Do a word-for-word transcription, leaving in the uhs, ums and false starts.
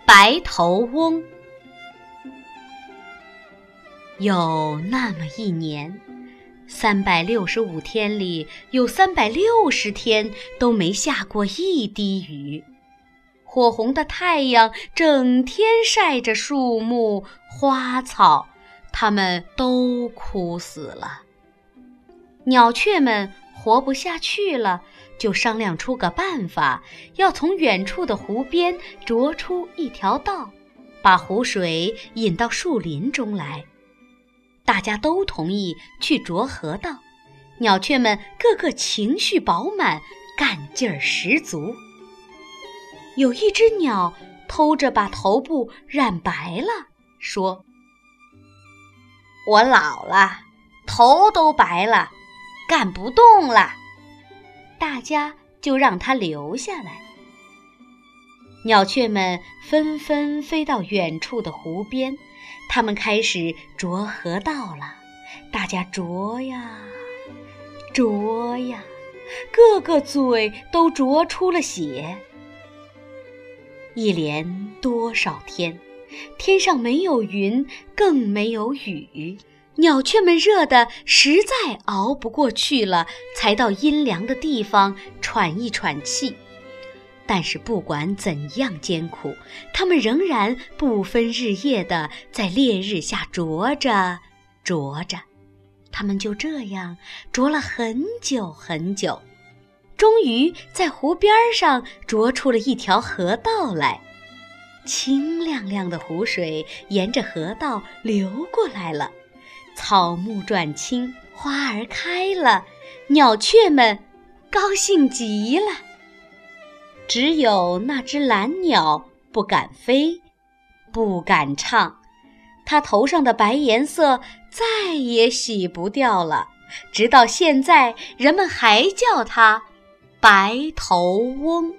白头翁。有那么一年，三百六十五天里有三百六十天都没下过一滴雨，火红的太阳整天晒着树木花草，它们都枯死了。鸟雀们活不下去了，就商量出个办法，要从远处的湖边啄出一条道，把湖水引到树林中来。大家都同意去啄河道，鸟雀们个个情绪饱满，干劲儿十足。有一只鸟偷着把头部染白了，说：我老了，头都白了，干不动了。大家就让它留下来。鸟雀们纷纷飞到远处的湖边，它们开始啄河道了。大家啄呀啄呀，个个嘴都啄出了血。一连多少天，天上没有云，更没有雨，鸟雀们热得实在熬不过去了，才到阴凉的地方喘一喘气。但是不管怎样艰苦，它们仍然不分日夜地在烈日下啄着啄着。它们就这样啄了很久很久，终于在湖边上啄出了一条河道来。清亮亮的湖水沿着河道流过来了，草木转青，花儿开了，鸟雀们高兴极了。只有那只蓝鸟不敢飞，不敢唱，它头上的白颜色再也洗不掉了，直到现在，人们还叫它白头翁。